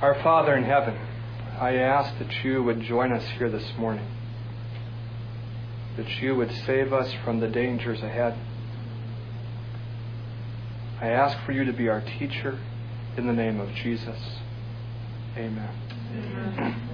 Our Father in heaven, I ask that you would join us here this morning, that you would save us from the dangers ahead. I ask for you to be our teacher in the name of Jesus. Amen. Amen.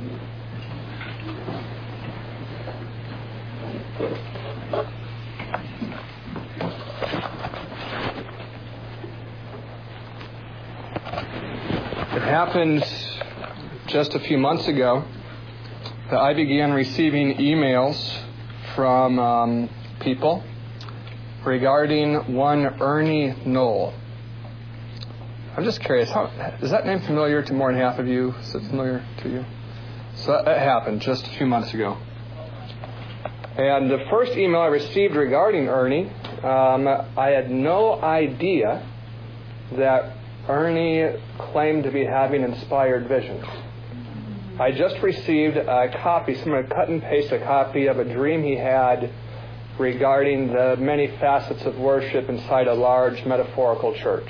It happened just a few months ago that I began receiving emails from people regarding one Ernie Knoll. I'm just curious, is that name familiar to more than half of you? Is it familiar to you? So that happened just a few months ago. And the first email I received regarding Ernie, I had no idea that Ernie claimed to be having inspired visions. I just received a copy, someone cut and paste a copy of a dream he had regarding the many facets of worship inside a large metaphorical church.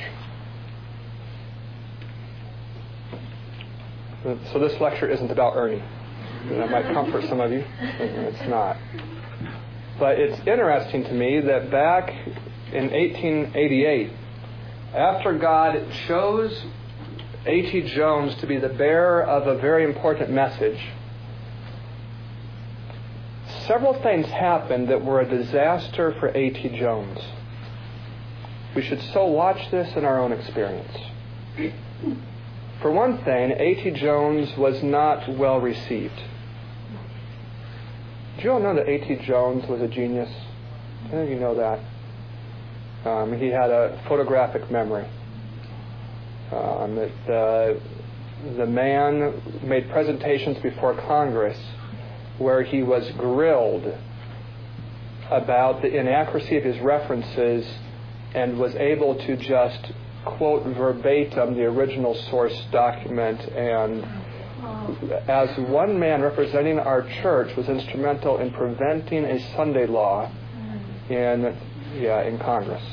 So this lecture isn't about Ernie. That might comfort some of you. It's not. But it's interesting to me that back in 1888, after God chose A.T. Jones to be the bearer of a very important message, several things happened that were a disaster for A.T. Jones. We should so watch this in our own experience. For one thing, A.T. Jones was not well received. Did you all know that A.T. Jones was a genius? I know you know that. He had a photographic memory. The man made presentations before Congress where he was grilled about the inaccuracy of his references and was able to just quote verbatim the original source document, and as one man representing our church was instrumental in preventing a Sunday law in Congress.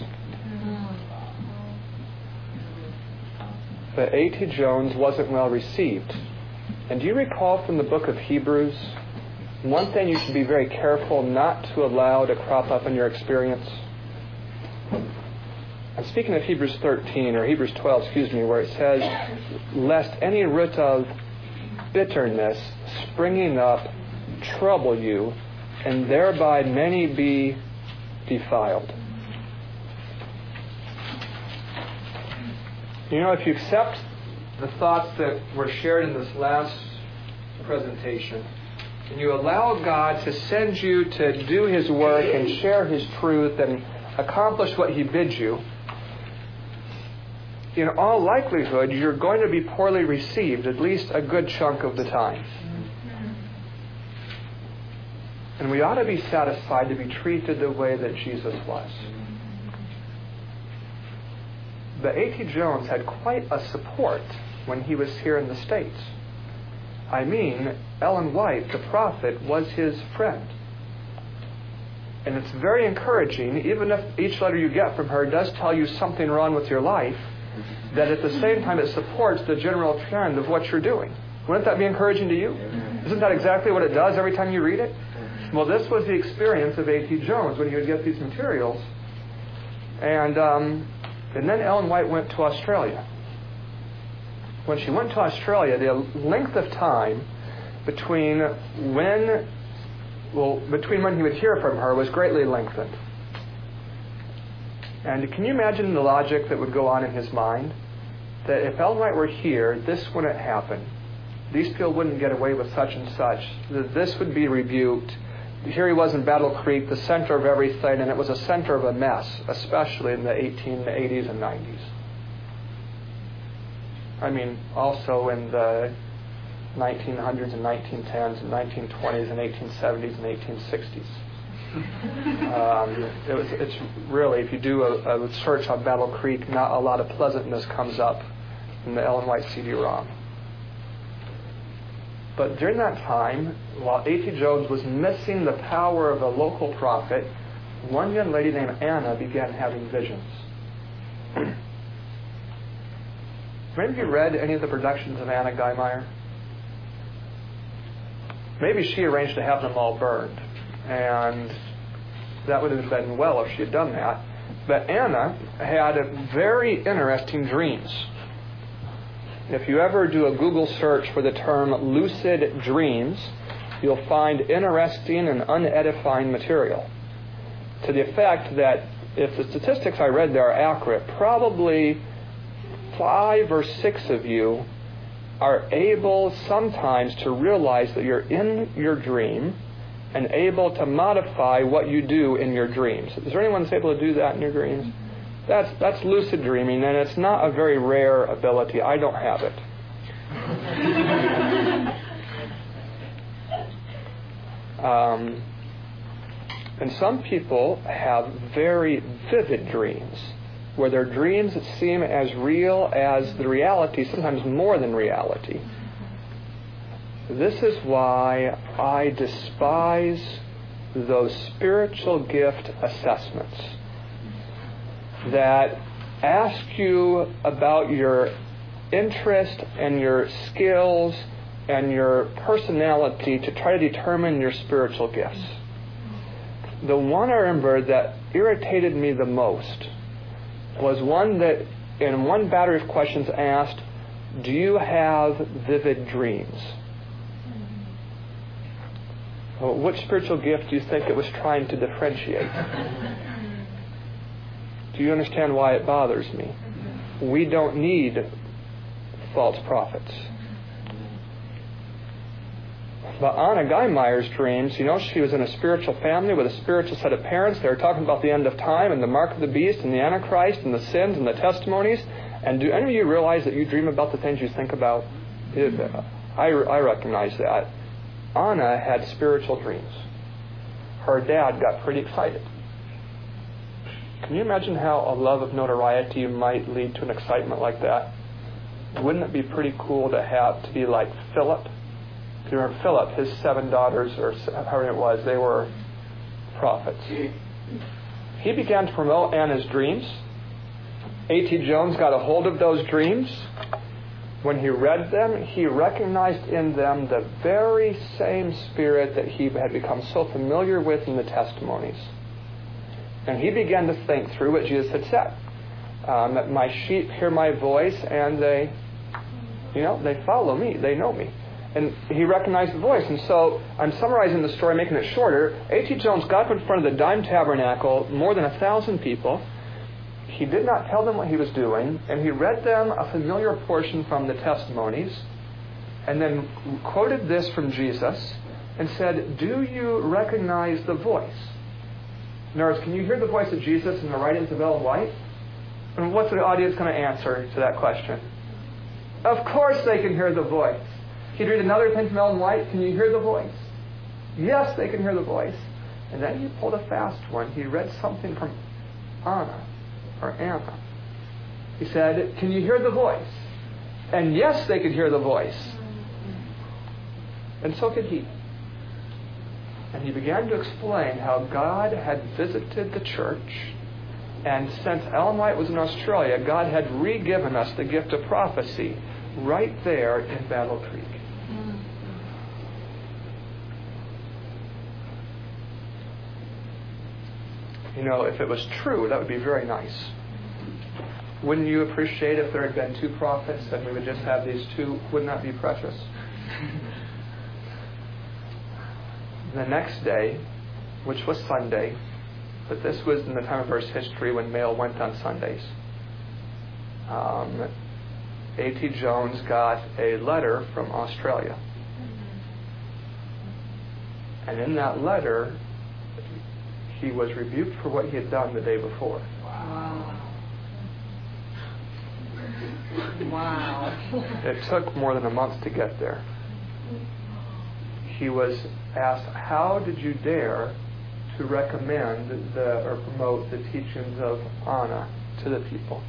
But A.T. Jones wasn't well received. And do you recall from the book of Hebrews, one thing you should be very careful not to allow to crop up in your experience? I'm speaking of Hebrews 13, or Hebrews 12, where it says, lest any root of bitterness springing up trouble you, and thereby many be defiled. You know, if you accept the thoughts that were shared in this last presentation, and you allow God to send you to do His work and share His truth and accomplish what He bids you, in all likelihood, you're going to be poorly received at least a good chunk of the time. And we ought to be satisfied to be treated the way that Jesus was. But A.T. Jones had quite a support when he was here in the States. I mean, Ellen White, the prophet, was his friend. And it's very encouraging, even if each letter you get from her does tell you something wrong with your life, that at the same time it supports the general trend of what you're doing. Wouldn't that be encouraging to you? Isn't that exactly what it does every time you read it? Well, this was the experience of A.T. Jones when he would get these materials. And then Ellen White went to Australia. When she went to Australia, the length of time between when he would hear from her was greatly lengthened. And can you imagine the logic that would go on in his mind? That if Ellen White were here, this wouldn't happen. These people wouldn't get away with such and such. That this would be rebuked. Here he was in Battle Creek, the center of everything, and it was a center of a mess, especially in the 1880s and 90s. I mean, also in the 1900s and 1910s and 1920s and 1870s and 1860s. It's really, if you do a search on Battle Creek, not a lot of pleasantness comes up in the Ellen White CD-ROM. But during that time, while A.T. Jones was missing the power of a local prophet, one young lady named Anna began having visions. any of you read any of the productions of Anna Guymeyer? Maybe she arranged to have them all burned, and that would have been well if she had done that. But Anna had very interesting dreams. If you ever do a Google search for the term lucid dreams, you'll find interesting and unedifying material, to the effect that if the statistics I read there are accurate, probably 5 or 6 of you are able sometimes to realize that you're in your dream and able to modify what you do in your dreams. Is there anyone that's able to do that in your dreams? That's lucid dreaming, and it's not a very rare ability. I don't have it. And some people have very vivid dreams, where their dreams seem as real as the reality, sometimes more than reality. This is why I despise those spiritual gift assessments that ask you about your interest and your skills and your personality to try to determine your spiritual gifts. The one I remember that irritated me the most was one that, in one battery of questions, asked, "Do you have vivid dreams?" Well, which spiritual gift do you think it was trying to differentiate? Do you understand why it bothers me? We don't need false prophets. But Anna Guymeyer's dreams, she was in a spiritual family with a spiritual set of parents. They were talking about the end of time and the mark of the beast and the Antichrist and the sins and the testimonies. And do any of you realize that you dream about the things you think about? I recognize that. Anna had spiritual dreams. Her dad got pretty excited. Can you imagine how a love of notoriety might lead to an excitement like that? Wouldn't it be pretty cool to be like Philip? If you remember Philip, his 7 daughters, or however it was, they were prophets. He began to promote Anna's dreams. A.T. Jones got a hold of those dreams. When he read them, he recognized in them the very same spirit that he had become so familiar with in the testimonies. And he began to think through what Jesus had said. That my sheep hear my voice and they follow me. They know me. And he recognized the voice. And so I'm summarizing the story, making it shorter. A.T. Jones got up in front of the Dime Tabernacle, more than 1,000 people. He did not tell them what he was doing, and he read them a familiar portion from the testimonies, and then quoted this from Jesus, and said, "Do you recognize the voice?" In other words, can you hear the voice of Jesus in the writings of Ellen White? And what's the audience going to answer to that question? Of course they can hear the voice. He'd read another thing from Ellen White. Can you hear the voice? Yes, they can hear the voice. And then he pulled a fast one. He read something from Anna. He said, "Can you hear the voice?" And yes, they could hear the voice. And so could he. And he began to explain how God had visited the church, and since Ellen White was in Australia, God had re-given us the gift of prophecy right there in Battle Creek. If it was true, that would be very nice. Wouldn't you appreciate if there had been 2 prophets and we would just have these 2? Wouldn't that be precious? The next day, which was Sunday, but this was in the time of Earth's history when mail went on Sundays, A.T. Jones got a letter from Australia. And in that letter, he was rebuked for what he had done the day before. Wow. It took more than a month to get there. He was asked, "How did you dare to recommend or promote the teachings of Anna to the people?"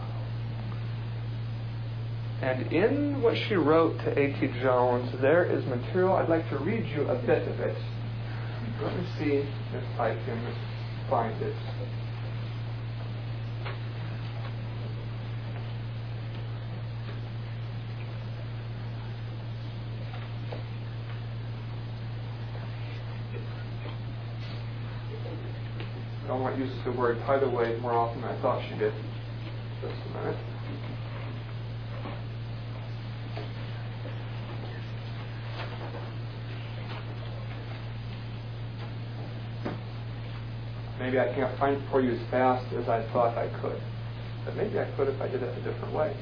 And in what she wrote to A.T. Jones, there is material. I'd like to read you a bit of it. Let me see if I can find it. Belmont uses the word tidal wave more often than I thought she did. Just a minute. Maybe I can't find it for you as fast as I thought I could. But maybe I could if I did it a different way.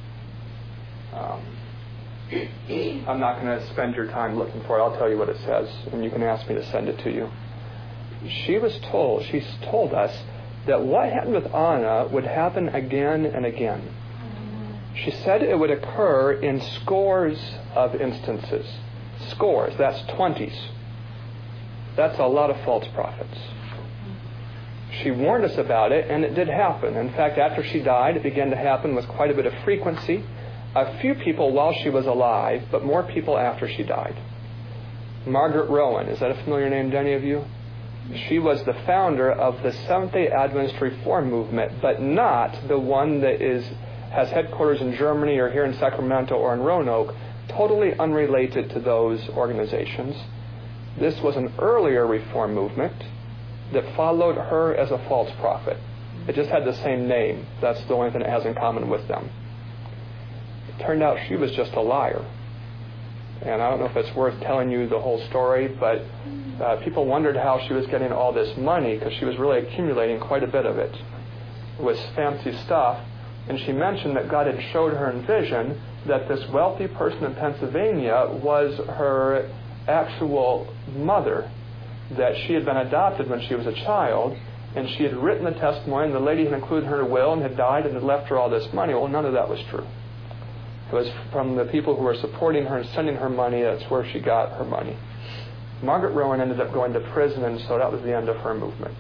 I'm not going to spend your time looking for it. I'll tell you what it says, and you can ask me to send it to you. She's told us that what happened with Anna would happen again and again. She said it would occur in scores of instances. Scores, that's 20s. That's a lot of false prophets. She warned us about it, and it did happen. In fact, after she died, it began to happen with quite a bit of frequency. A few people while she was alive, but more people after she died. Margaret Rowan, is that a familiar name to any of you? She was the founder of the Seventh-day Adventist Reform movement, but not the one that has headquarters in Germany or here in Sacramento or in Roanoke, totally unrelated to those organizations. This was an earlier Reform movement that followed her as a false prophet. It just had the same name. That's the only thing it has in common with them. It turned out she was just a liar. And I don't know if it's worth telling you the whole story, but people wondered how she was getting all this money, because she was really accumulating quite a bit of it. It was fancy stuff. And she mentioned that God had showed her in vision that this wealthy person in Pennsylvania was her actual mother, that she had been adopted when she was a child, and she had written the testimony, and the lady had included her in her will and had died and had left her all this money. Well, none of that was true. It was from the people who were supporting her and sending her money. That's where she got her money. Margaret Rowan ended up going to prison, and so that was the end of her movement.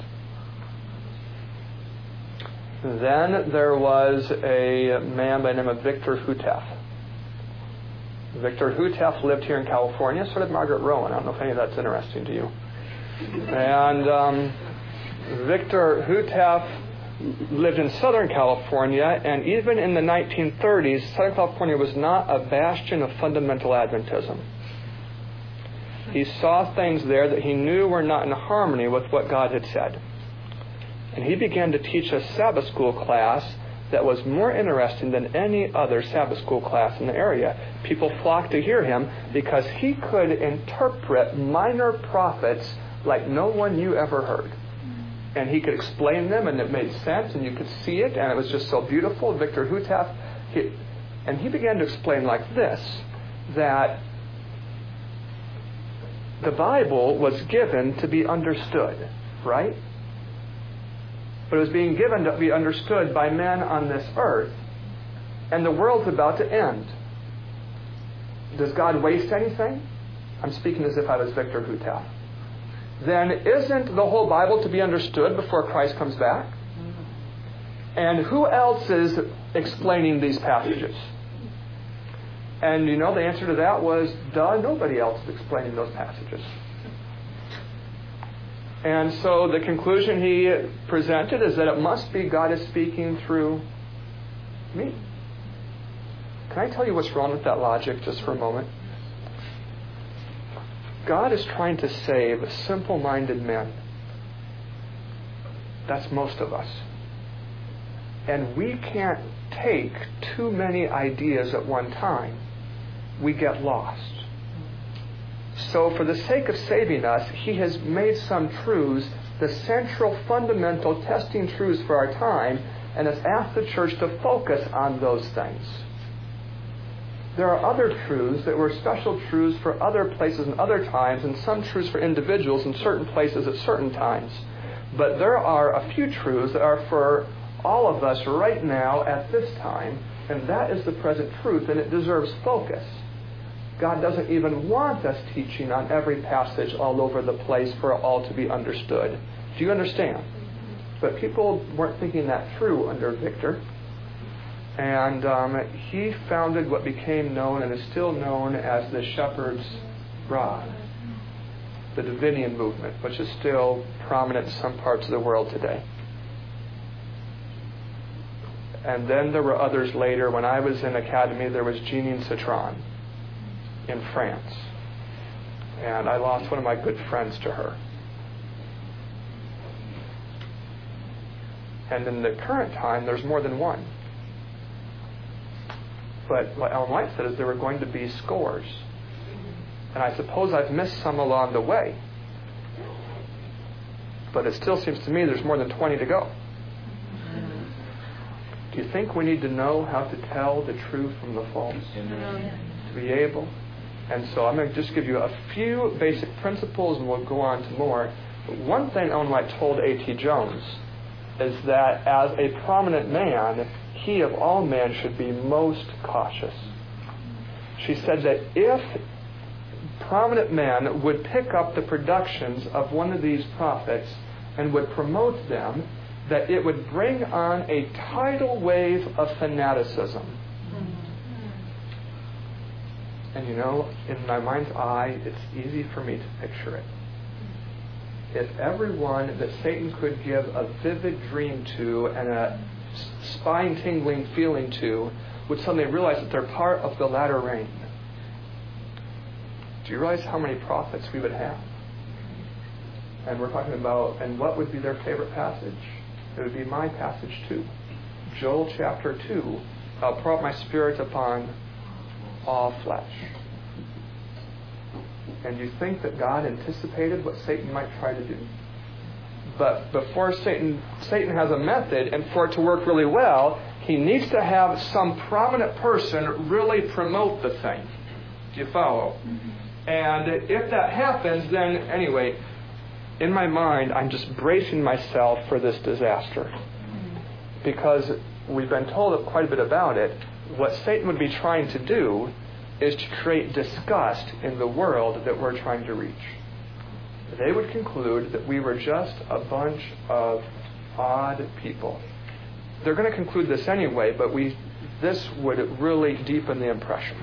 Then there was a man by the name of Victor Houteff. Victor Houteff lived here in California. So did Margaret Rowan. I don't know if any of that's interesting to you. And Victor Houteff lived in Southern California, and even in the 1930s, Southern California was not a bastion of fundamental Adventism. He saw things there that he knew were not in harmony with what God had said. And he began to teach a Sabbath school class that was more interesting than any other Sabbath school class in the area. People flocked to hear him because he could interpret minor prophets like no one you ever heard. And he could explain them, and it made sense, and you could see it, and it was just so beautiful. Victor Houteff, he began to explain like this, that the Bible was given to be understood, right? But it was being given to be understood by men on this earth, and the world's about to end. Does God waste anything? I'm speaking as if I was Victor Houteff. Then isn't the whole Bible to be understood before Christ comes back? And who else is explaining these passages? And you know, the answer to that was, nobody else is explaining those passages. And so the conclusion he presented is that it must be God is speaking through me. Can I tell you what's wrong with that logic just for a moment? God is trying to save simple-minded men. That's most of us. And we can't take too many ideas at one time. We get lost. So for the sake of saving us, he has made some truths the central, fundamental, testing truths for our time, and has asked the church to focus on those things. There are other truths that were special truths for other places and other times, and some truths for individuals in certain places at certain times. But there are a few truths that are for all of us right now at this time, and that is the present truth, and it deserves focus. God doesn't even want us teaching on every passage all over the place for it all to be understood. Do you understand? But people weren't thinking that through under Victor. And he founded what became known and is still known as the Shepherd's Rod, the Davinian movement, which is still prominent in some parts of the world today. And then there were others later. When I was in academy, there was Jeanine Citron in France. And I lost one of my good friends to her. And in the current time, there's more than one. But what Ellen White said is there were going to be scores. And I suppose I've missed some along the way. But it still seems to me there's more than 20 to go. Do you think we need to know how to tell the true from the false? To be able? And so I'm going to just give you a few basic principles and we'll go on to more. But one thing Ellen White told A.T. Jones is that as a prominent man, he of all men should be most cautious. She said that if prominent men would pick up the productions of one of these prophets and would promote them, that it would bring on a tidal wave of fanaticism. And you know, in my mind's eye, it's easy for me to picture it. If everyone that Satan could give a vivid dream to and a spine-tingling feeling to would suddenly realize that they're part of the latter rain. Do you realize how many prophets we would have? And we're talking about, and what would be their favorite passage? It would be my passage too. Joel chapter 2. I'll pour out my spirit upon all flesh. And you think that God anticipated what Satan might try to do. But before Satan has a method, and for it to work really well, he needs to have some prominent person really promote the thing. Do you follow? Mm-hmm. And if that happens, then anyway, in my mind, I'm just bracing myself for this disaster. Because we've been told quite a bit about it. What Satan would be trying to do is to create disgust in the world that we're trying to reach. They would conclude that we were just a bunch of odd people. They're going to conclude this anyway, but this would really deepen the impression.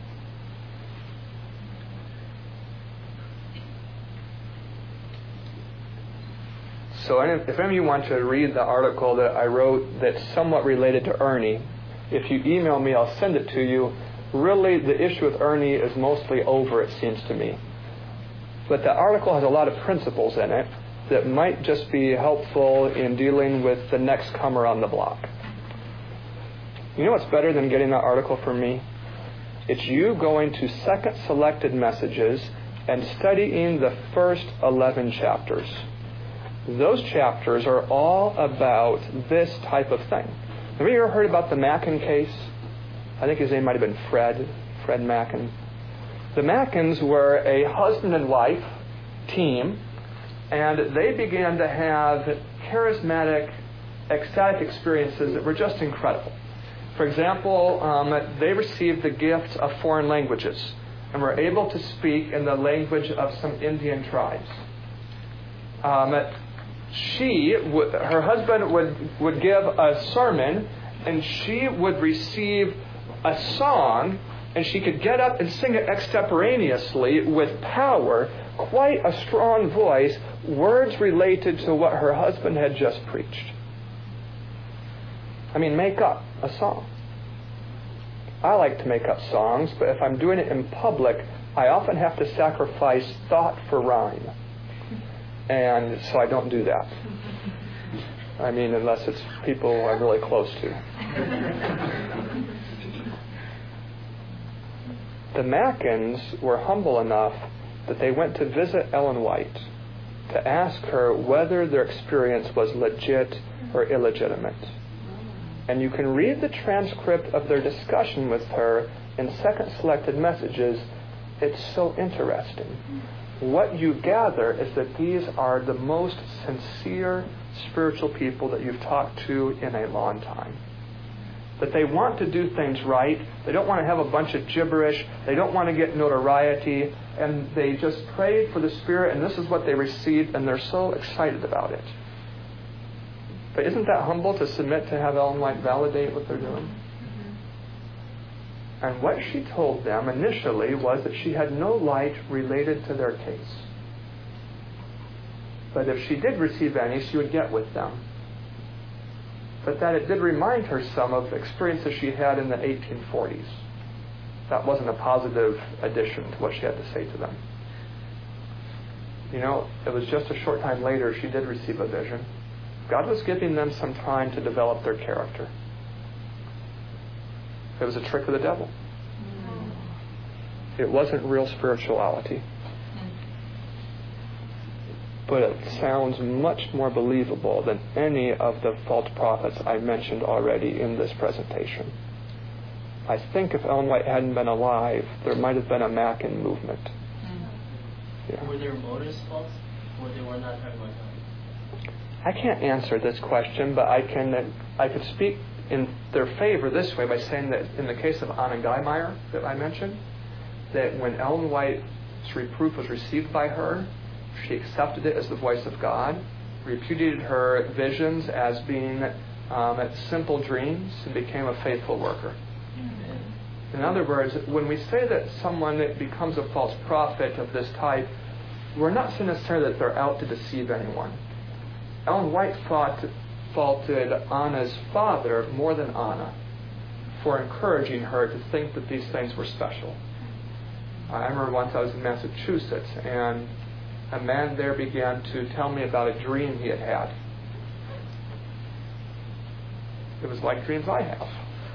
So if any of you want to read the article that I wrote that's somewhat related to Ernie, if you email me, I'll send it to you. Really, the issue with Ernie is mostly over, it seems to me. But the article has a lot of principles in it that might just be helpful in dealing with the next comer on the block. You know what's better than getting that article from me? It's you going to Second Selected Messages and studying the first 11 chapters. Those chapters are all about this type of thing. Have you ever heard about the Mackin case? I think his name might have been Fred Mackin. The Mackins were a husband and wife team, and they began to have charismatic, ecstatic experiences that were just incredible. For example, they received the gift of foreign languages and were able to speak in the language of some Indian tribes. Her husband would give a sermon, and she would receive a song, and she could get up and sing it extemporaneously with power, quite a strong voice, words related to what her husband had just preached. I mean, make up a song. I like to make up songs, but if I'm doing it in public, I often have to sacrifice thought for rhyme. And so I don't do that. I mean, unless it's people I'm really close to. The Mackins were humble enough that they went to visit Ellen White to ask her whether their experience was legit or illegitimate. And you can read the transcript of their discussion with her in Second Selected Messages. It's so interesting. What you gather is that these are the most sincere spiritual people that you've talked to in a long time. That they want to do things right. They don't want to have a bunch of gibberish. They don't want to get notoriety. And they just prayed for the Spirit, and this is what they received, and they're so excited about it. But isn't that humble to submit to have Ellen White validate what they're doing? And what she told them initially was that she had no light related to their case. But if she did receive any, she would get with them. But that it did remind her some of experiences she had in the 1840s. That wasn't a positive addition to what she had to say to them. You know, it was just a short time later she did receive a vision. God was giving them some time to develop their character. It was a trick of the devil. It wasn't real spirituality. But it sounds much more believable than any of the false prophets I mentioned already in this presentation. I think if Ellen White hadn't been alive, there might have been a Mackin movement. Yeah. Were their motives false, or they were not talking about God? I can't answer this question, but I could speak in their favor this way by saying that in the case of Anna Guymeyer that I mentioned, that when Ellen White's reproof was received by her, she accepted it as the voice of God, repudiated her visions as being simple dreams, and became a faithful worker. In other words, when we say that someone becomes a false prophet of this type, we're not saying necessarily that they're out to deceive anyone. Ellen White faulted Anna's father more than Anna for encouraging her to think that these things were special. I remember once I was in Massachusetts, and a man there began to tell me about a dream he had had. It was like dreams I have.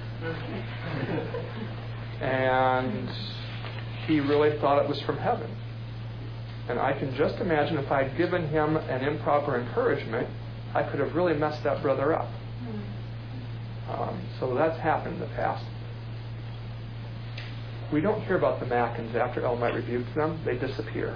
And he really thought it was from heaven. And I can just imagine if I'd given him an improper encouragement, I could have really messed that brother up. So that's happened in the past. We don't hear about the Mackins after Ellen White rebuked them. They disappear.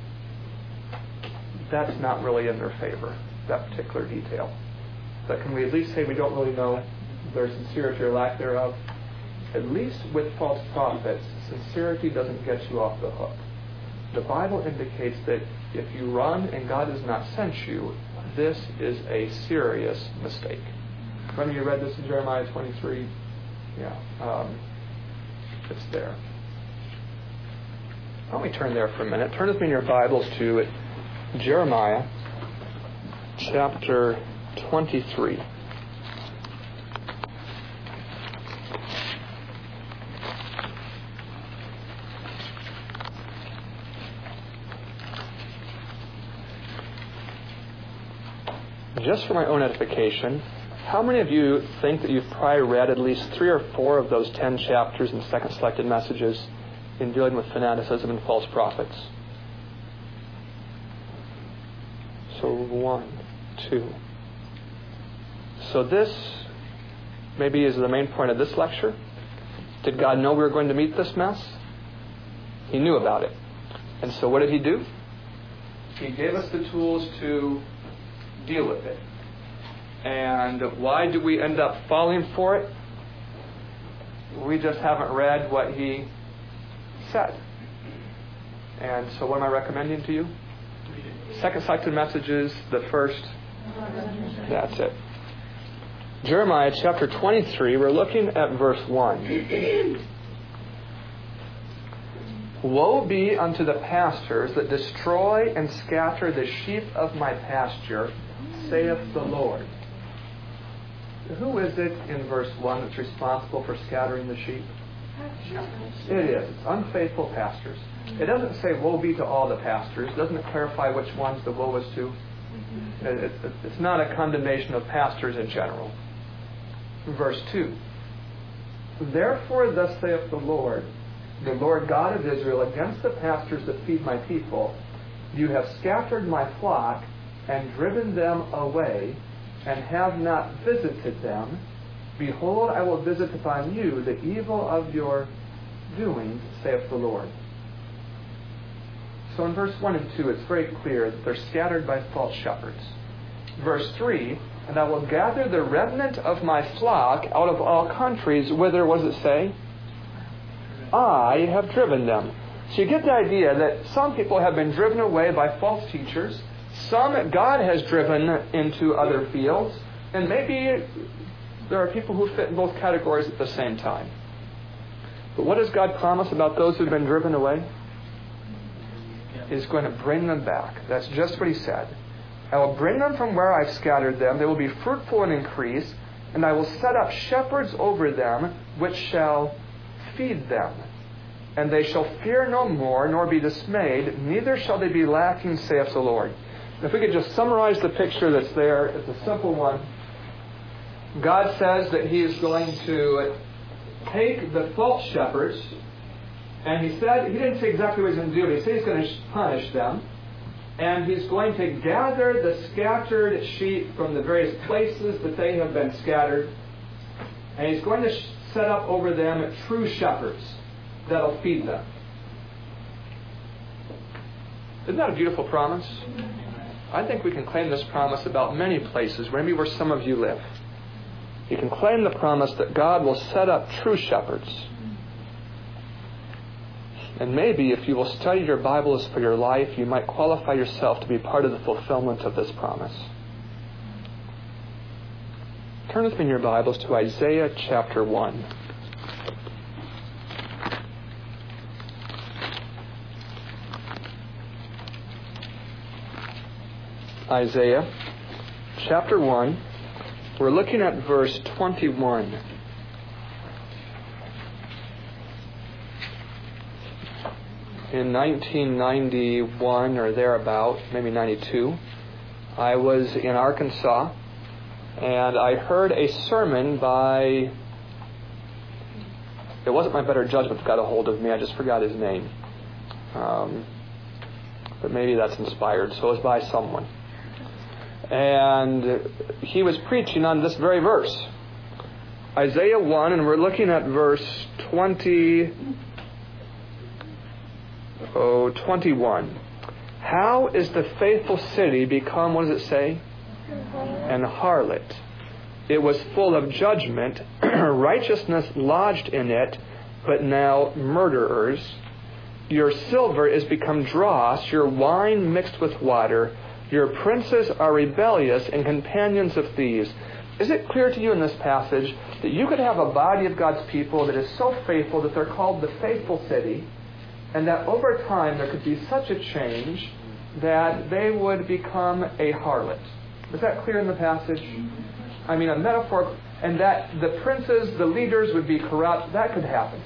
That's not really in their favor, that particular detail. But can we at least say we don't really know their sincerity or lack thereof? At least with false prophets, sincerity doesn't get you off the hook. The Bible indicates that if you run and God has not sent you, this is a serious mistake. When you read this in Jeremiah 23, it's there. Why don't we turn there for a minute? Turn with me in your Bibles to Jeremiah chapter 23. Just for my own edification, how many of you think that you've probably read at least 3 or 4 of those 10 chapters in Second Selected Messages in dealing with fanaticism and false prophets? So 1, 2. So this maybe is the main point of this lecture. Did God know we were going to meet this mess? He knew about it. And so what did He do? He gave us the tools to deal with it. And why do we end up falling for it? We just haven't read what He said. And so what am I recommending to you? Second Selected Messages, the first. That's it. Jeremiah chapter 23, we're looking at verse 1. Woe be unto the pastors that destroy and scatter the sheep of my pasture, saith the Lord. Who is it in verse 1 that's responsible for scattering the sheep? It is. It's unfaithful pastors. It doesn't say woe be to all the pastors. It doesn't clarify which ones the woe is to. It's not a condemnation of pastors in general. Verse 2. Therefore thus saith the Lord God of Israel, against the pastors that feed my people, you have scattered my flock and driven them away, and have not visited them. Behold, I will visit upon you the evil of your doings, saith the Lord. So in verse 1 and 2, it's very clear that they're scattered by false shepherds. Verse 3, and I will gather the remnant of my flock out of all countries, whither, what does it say? I have driven them. So you get the idea that some people have been driven away by false teachers. Some God has driven into other fields. And maybe there are people who fit in both categories at the same time. But what does God promise about those who've been driven away? He's going to bring them back. That's just what He said. I will bring them from where I've scattered them. They will be fruitful and increase. And I will set up shepherds over them, which shall feed them. And they shall fear no more, nor be dismayed, neither shall they be lacking, saith the Lord. If we could just summarize the picture that's there, it's a simple one. God says that He is going to take the false shepherds, and He didn't say exactly what He's going to do, but He said He's going to punish them, and He's going to gather the scattered sheep from the various places that they have been scattered, and He's going to set up over them true shepherds that'll feed them. Isn't that a beautiful promise? I think we can claim this promise about many places, maybe where some of you live. You can claim the promise that God will set up true shepherds. And maybe if you will study your Bibles for your life, you might qualify yourself to be part of the fulfillment of this promise. Turn with me in your Bibles to Isaiah chapter 1. Isaiah chapter 1. We're looking at verse 21. In 1991 or thereabout, maybe 92, I was in Arkansas, and I heard a sermon by, it wasn't my better judgment that got a hold of me, I just forgot his name. But maybe that's inspired, so it was by someone. And he was preaching on this very verse, Isaiah 1, and we're looking at verse 21. How is the faithful city become, what does it say? An harlot. It was full of judgment, righteousness lodged in it, but now murderers. Your silver is become dross, your wine mixed with water. Your princes are rebellious and companions of thieves. Is it clear to you in this passage that you could have a body of God's people that is so faithful that they're called the faithful city, and that over time there could be such a change that they would become a harlot? Is that clear in the passage? I mean, a metaphor, and that the princes, the leaders would be corrupt. That could happen.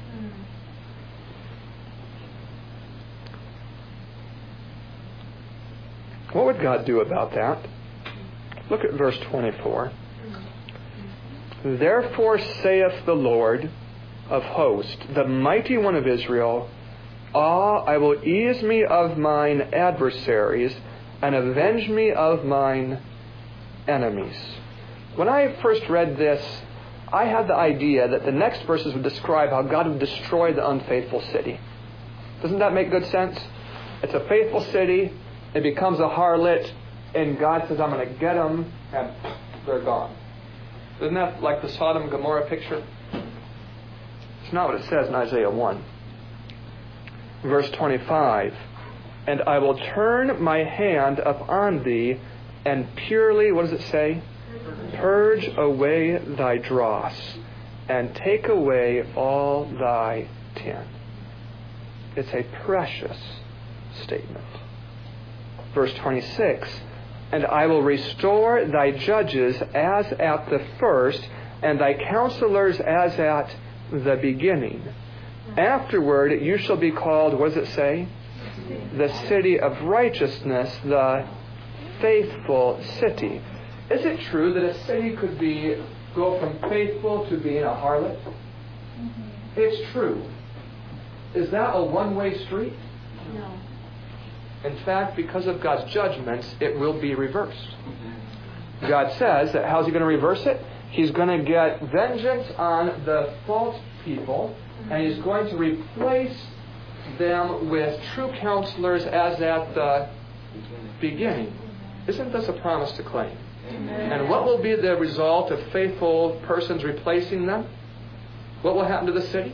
What would God do about that? Look at verse 24. Therefore saith the Lord of hosts, the mighty one of Israel, I will ease me of mine adversaries and avenge me of mine enemies. When I first read this, I had the idea that the next verses would describe how God would destroy the unfaithful city. Doesn't that make good sense? It's a faithful city. It becomes a harlot, and God says, I'm going to get them, and they're gone. Isn't that like the Sodom and Gomorrah picture? It's not what it says in Isaiah 1. Verse 25, and I will turn my hand upon thee, and purely, what does it say? Purge away thy dross, and take away all thy tin. It's a precious statement. Verse 26, and I will restore thy judges as at the first, and thy counselors as at the beginning. Afterward you shall be called, what does it say? The city of righteousness, the faithful city. Is it true that a city could go from faithful to being a harlot? It's true. Is that a one-way street? No. In fact, because of God's judgments, it will be reversed. God says that how's He going to reverse it? He's going to get vengeance on the false people, and He's going to replace them with true counselors as at the beginning. Isn't this a promise to claim? Amen. And what will be the result of faithful persons replacing them? What will happen to the city?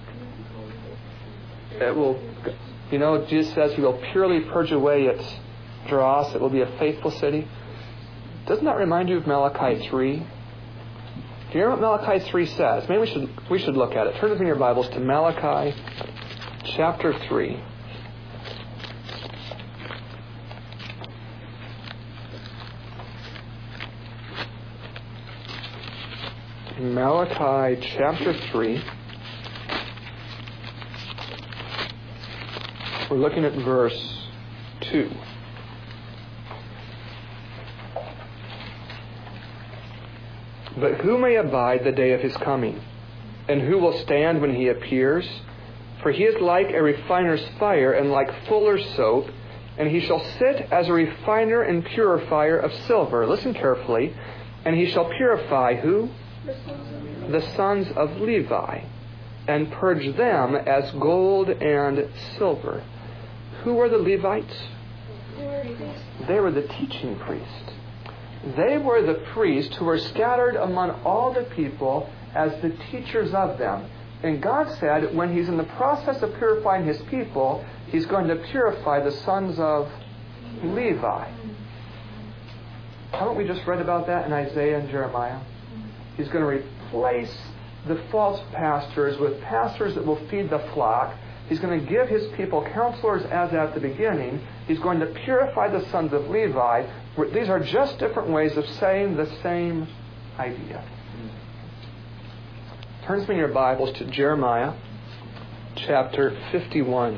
It will... Jesus says He will purely purge away its dross. It will be a faithful city. Doesn't that remind you of Malachi 3? Do you hear what Malachi 3 says? Maybe we should look at it. Turn with me in your Bibles to Malachi chapter 3. Malachi chapter 3. We're looking at verse 2. But who may abide the day of his coming? And who will stand when he appears? For he is like a refiner's fire and like fuller's soap, and he shall sit as a refiner and purifier of silver. Listen carefully. And he shall purify who? The sons of Levi, and purge them as gold and silver. Who were the Levites? They were the teaching priests. They were the priests who were scattered among all the people as the teachers of them. And God said when He's in the process of purifying His people, He's going to purify the sons of Levi. Haven't we just read about that in Isaiah and Jeremiah? He's going to replace the false pastors with pastors that will feed the flock. He's going to give His people counselors as at the beginning. He's going to purify the sons of Levi. These are just different ways of saying the same idea. Turn with me in your Bibles to Jeremiah chapter 51.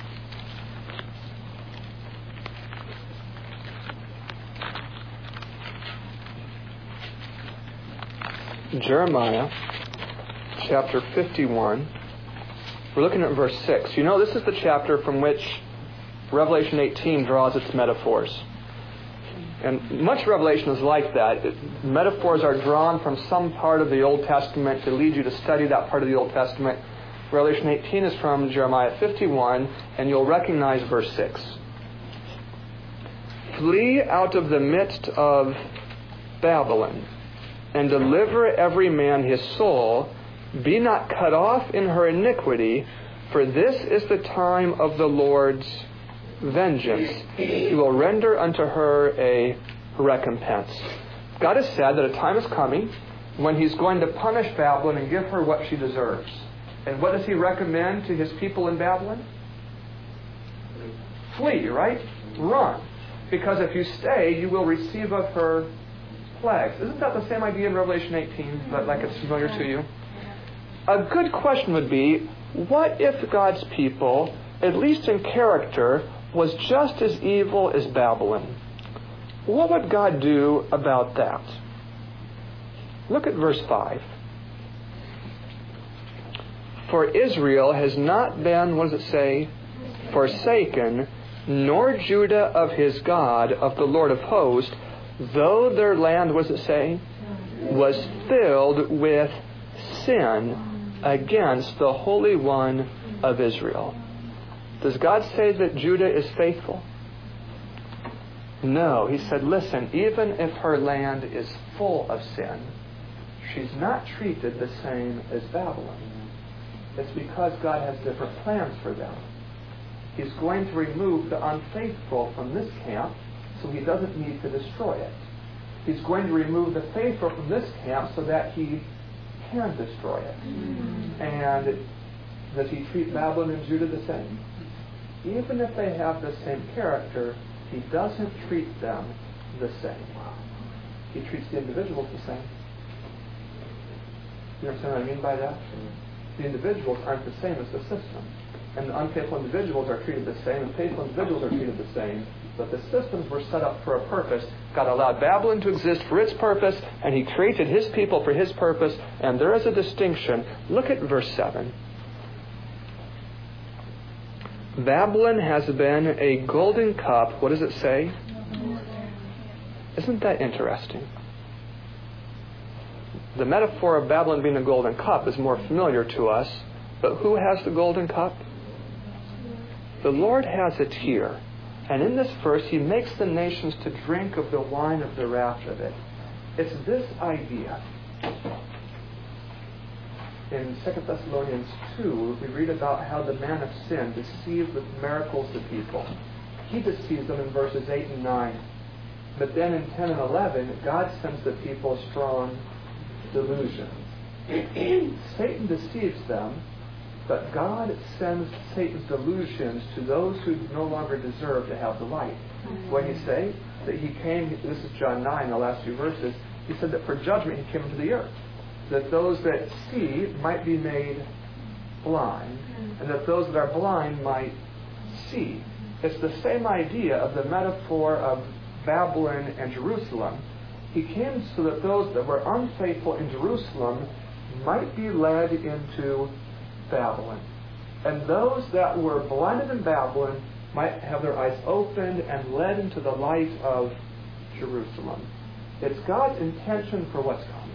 Jeremiah chapter 51. We're looking at verse 6. You know, this is the chapter from which Revelation 18 draws its metaphors. And much Revelation is like that. Metaphors are drawn from some part of the Old Testament to lead you to study that part of the Old Testament. Revelation 18 is from Jeremiah 51, and you'll recognize verse 6. Flee out of the midst of Babylon, and deliver every man his soul. Be not cut off in her iniquity, for this is the time of the Lord's vengeance. He will render unto her a recompense. God has said that a time is coming when He's going to punish Babylon and give her what she deserves. And what does He recommend to His people in Babylon? Flee, right? Run. Because if you stay, you will receive of her plagues. Isn't that the same idea in Revelation 18, like it's familiar to you? A good question would be, what if God's people, at least in character, was just as evil as Babylon? What would God do about that? Look at verse 5. For Israel has not been, what does it say? Forsaken, nor Judah of his God, of the Lord of hosts, though their land, what does it say? Was filled with sin against the Holy One of Israel. Does God say that Judah is faithful? No. He said, listen, even if her land is full of sin, she's not treated the same as Babylon. It's because God has different plans for them. He's going to remove the unfaithful from this camp so He doesn't need to destroy it. He's going to remove the faithful from this camp so that He can destroy it. And does He treat Babylon and Judah the same? Even if they have the same character, He doesn't treat them the same. He treats the individuals the same. You understand what I mean by that? The individuals aren't the same as the system. And the unfaithful individuals are treated the same, and faithful individuals are treated the same. But the systems were set up for a purpose. God allowed Babylon to exist for its purpose, and He created His people for His purpose, and there is a distinction. Look at verse 7. Babylon has been a golden cup. What does it say? Isn't that interesting? The metaphor of Babylon being a golden cup is more familiar to us, but who has the golden cup? The Lord has it here. And in this verse, He makes the nations to drink of the wine of the wrath of it. It's this idea. In 2 Thessalonians 2, we read about how the man of sin deceived with miracles the people. He deceives them in verses 8 and 9. But then in 10 and 11, God sends the people strong delusions. Satan deceives them, but God sends Satan's delusions to those who no longer deserve to have the light. What did He say? That He came, this is John 9, the last few verses, He said that for judgment He came into the earth. That those that see might be made blind, and that those that are blind might see. It's the same idea of the metaphor of Babylon and Jerusalem. He came so that those that were unfaithful in Jerusalem might be led into Babylon. And those that were blinded in Babylon might have their eyes opened and led into the light of Jerusalem. It's God's intention for what's coming.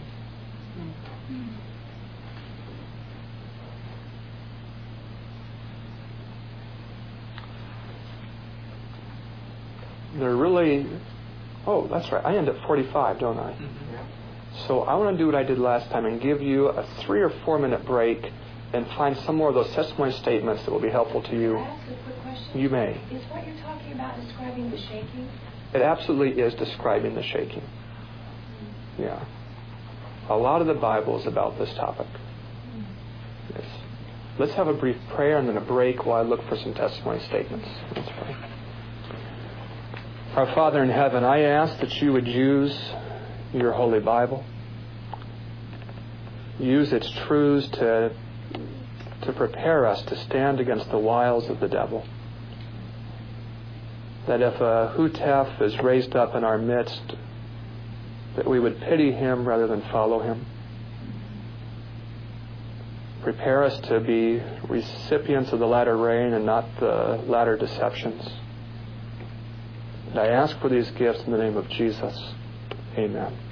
They're really... Oh, that's right. I end at 45, don't I? Mm-hmm. So I want to do what I did last time and give you a 3 or 4 minute break and find some more of those testimony statements that will be helpful to you. Can I ask a quick question? You may. Is what you're talking about describing the shaking? It absolutely is describing the shaking. Yeah. A lot of the Bible is about this topic. Yes. Let's have a brief prayer and then a break while I look for some testimony statements. Let's pray. Our Father in heaven, I ask that you would use your Holy Bible. Use its truths to prepare us to stand against the wiles of the devil. That if a Hutef is raised up in our midst, that we would pity him rather than follow him. Prepare us to be recipients of the latter rain and not the latter deceptions. And I ask for these gifts in the name of Jesus. Amen.